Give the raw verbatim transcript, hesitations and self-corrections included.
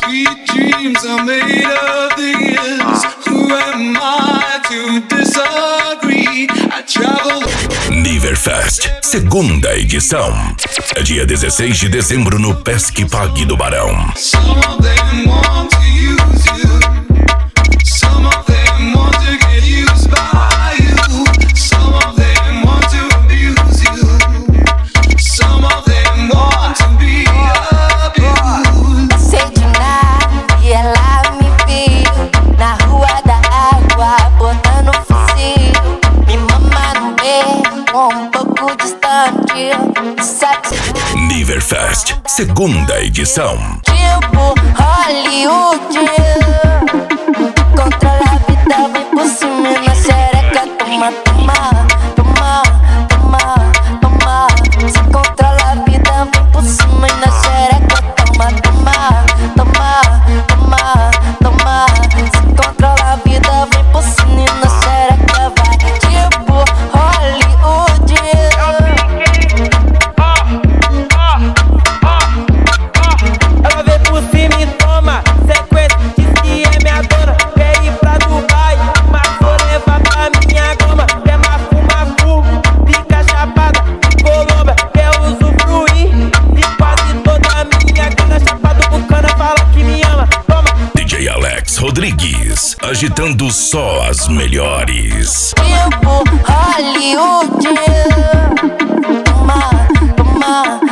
Sweet dreams are made of this. Who am I to disagree? I travel. Niverfest, segunda edição. É dia dezesseis de dezembro no Pesque Pague do Barão. Some of them want to use you. Some of them want to get used by you. Some of them want to abuse you. Some of them want to be abused. Sei de nada e ela me viu na rua da água, botando fuzil. Me mama no meio, um pouco distante. Niverfest, segunda edição. Tipo Hollywood, controla a vida, vem por cima na xereca. Toma, toma, toma, toma, toma. Se controla a vida, vem por cima na xereca. Toma, toma, toma, toma, toma. Se controla a vida, vem por cima na xereca. Vai tipo Hollywood. Ela vem por cima e toma sequência, diz que é minha dona. Quer ir pra Dubai, mas vou levar pra minha gama. Quer mafu, mafu, fica chapada de Colômbia. Quer usufruir de quase toda a minha grana. Chapado com cana, fala que me ama. Toma. D J Alex Rodrigues, agitando só as melhores. Tipo Hollywood. Toma, toma.